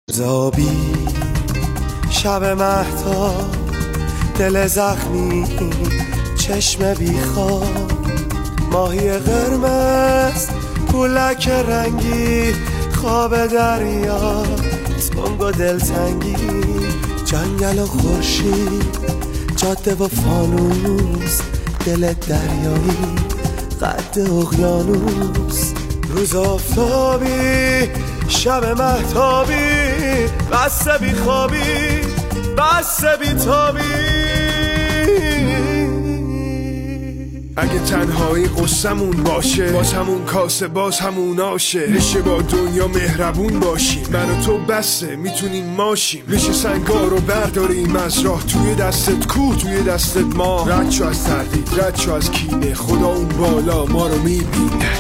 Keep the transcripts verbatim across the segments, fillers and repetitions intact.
زابی شب مهتاب، دل زخمی، چشم بیخواب، ماهی قرمز، پولک رنگی، خواب دریا، تنگ و دلتنگی، جنگل و خورشید، جاده و فانوس، دل دریایی، قد اقیانوس، روز آفتابی، شب مهتابی، بسته بی خوابی، بسته بی تابی. اگه تنهایی قصمون باشه، باز همون کاسه، باز همون آشه. بشه با دنیا مهربون باشیم، من و تو بسته میتونیم ماشیم. بشه سنگا رو برداریم از راه، توی دستت کوه، توی دستت ما. رد شو از تردید، رد شو از کینه، خدا اون بالا ما رو میبینه.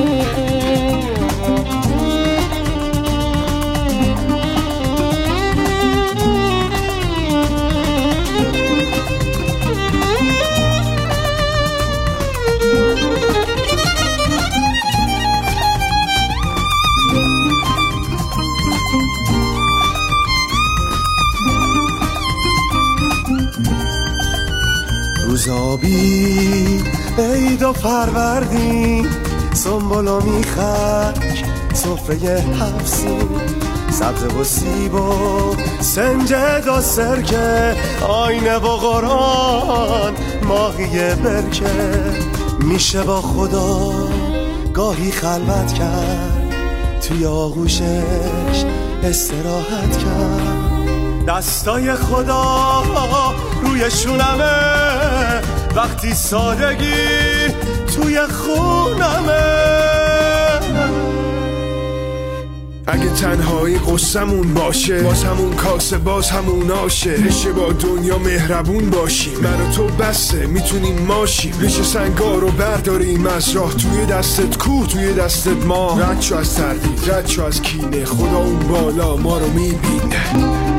روزابی عید و فروردین، سنبل و میخک، سفره حفظین، سبز و سیب و سنجد و سرکه، آینه و قرآن، ماهی برکه. میشه با خدا گاهی خلوت کرد، توی آغوشش استراحت کرد. دستای خدا روی شونمه، وقتی سادگی توی خونمه. اگه تنهایی قصمون باشه، باز همون کاسه، باز همون آشه. بشه با دنیا مهربون باشیم، من و تو بسته میتونیم ماشیم. بشه سنگا رو برداریم از راه، توی دستت کوه، توی دستت ما. رد شو از تردید، رد شو از کینه، خدا اون بالا ما رو میبینه.